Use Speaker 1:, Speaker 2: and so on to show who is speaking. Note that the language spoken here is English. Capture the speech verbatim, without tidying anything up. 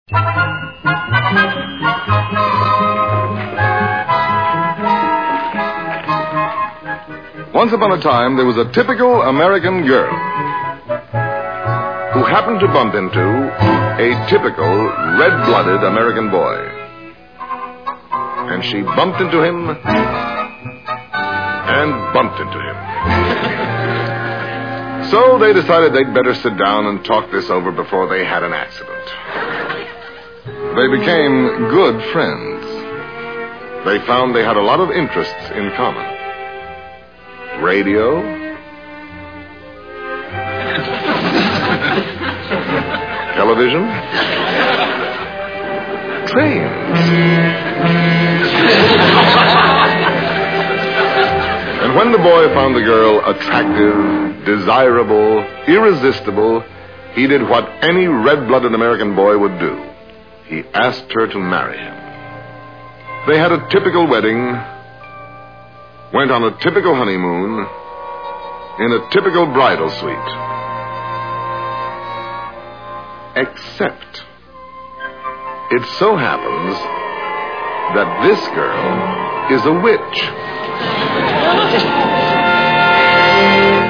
Speaker 1: Once upon a time, there was a typical American girl who happened to bump into a typical red-blooded American boy. And she bumped into him and bumped into him. So they decided they'd better sit down and talk this over before they had an accident. They became good friends. They found they had a lot of interests in common. Radio, television, trains. And when the boy found the girl attractive, desirable, irresistible, he did what any red-blooded American boy would do. He asked her to marry him. They had a typical wedding, went on a typical honeymoon, in a typical bridal suite. Except, it so happens that this girl is a witch.